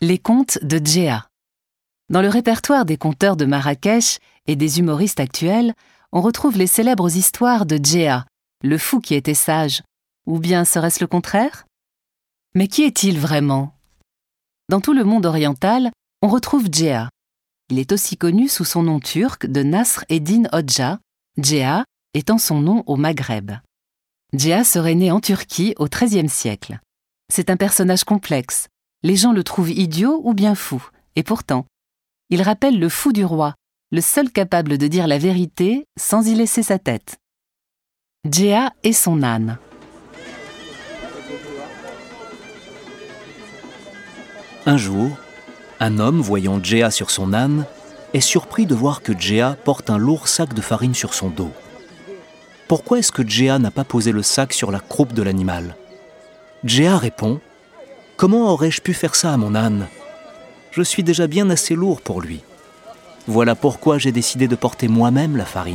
Les contes de Djéa. Dans le répertoire des conteurs de Marrakech et des humoristes actuels, on retrouve les célèbres histoires de Djéa, le fou qui était sage. Ou bien serait-ce le contraire? Mais qui est-il vraiment? Dans tout le monde oriental, on retrouve Djéa. Il est aussi connu sous son nom turc de Nasr Eddin Hoxha, Djéa étant son nom au Maghreb. Djéa serait né en Turquie au XIIIe siècle. C'est un personnage complexe. Les gens le trouvent idiot ou bien fou, et pourtant, il rappelle le fou du roi, le seul capable de dire la vérité sans y laisser sa tête. Djéa et son âne. Un jour, un homme, voyant Djéa sur son âne, est surpris de voir que Djéa porte un lourd sac de farine sur son dos. Pourquoi est-ce que Djéa n'a pas posé le sac sur la croupe de l'animal? Djéa répond: « Comment aurais-je pu faire ça à mon âne? Je suis déjà bien assez lourd pour lui. Voilà pourquoi j'ai décidé de porter moi-même la farine. »